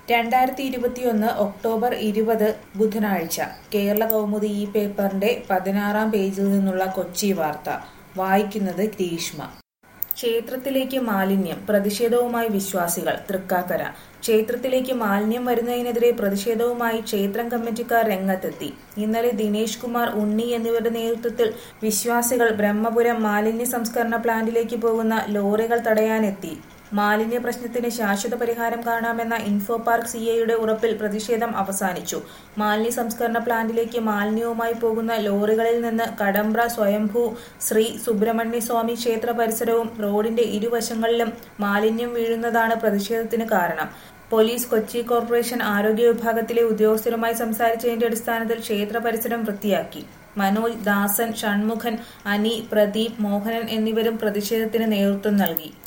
2021 October 20 ബുധനാഴ്ച കേരള കൗമുദി ഈ പേപ്പറിന്റെ 16-ാം പേജിൽ നിന്നുള്ള കൊച്ചി വാർത്ത വായിക്കുന്നത് ഗ്രീഷ്മ. ക്ഷേത്രത്തിലേക്ക് മാലിന്യം, പ്രതിഷേധവുമായി വിശ്വാസികൾ. തൃക്കാക്കര. ക്ഷേത്രത്തിലേക്ക് മാലിന്യം വരുന്നതിനെതിരെ പ്രതിഷേധവുമായി ക്ഷേത്രം കമ്മിറ്റിക്കാർ രംഗത്തെത്തി. ഇന്നലെ ദിനേശ് കുമാർ, ഉണ്ണി എന്നിവരുടെ നേതൃത്വത്തിൽ വിശ്വാസികൾ ബ്രഹ്മപുരം മാലിന്യ സംസ്കരണ പ്ലാന്റിലേക്ക് പോകുന്ന ലോറികൾ തടയാനെത്തി. മാലിന്യ പ്രശ്നത്തിന് ശാശ്വത പരിഹാരം കാണാമെന്ന ഇൻഫോ പാർക്ക് സിഐയുടെ ഉറപ്പിൽ പ്രതിഷേധം അവസാനിച്ചു. മാലിന്യ സംസ്കരണ പ്ലാന്റിലേക്ക് മാലിന്യവുമായി പോകുന്ന ലോറികളിൽ നിന്ന് കടമ്പ്ര സ്വയംഭൂ ശ്രീ സുബ്രഹ്മണ്യ സ്വാമി ക്ഷേത്ര പരിസരവും റോഡിന്റെ ഇരുവശങ്ങളിലും മാലിന്യം വീഴുന്നതാണ് പ്രതിഷേധത്തിന് കാരണം. പോലീസ്, കൊച്ചി കോർപ്പറേഷൻ ആരോഗ്യ വിഭാഗത്തിലെ ഉദ്യോഗസ്ഥരുമായി സംസാരിച്ചതിന്റെ അടിസ്ഥാനത്തിൽ ക്ഷേത്ര പരിസരം വൃത്തിയാക്കി. മനോജ്, ദാസൻ, ഷൺമുഖൻ, അനി, പ്രദീപ്, മോഹനൻ എന്നിവരും പ്രതിഷേധത്തിന് നേതൃത്വം നൽകി.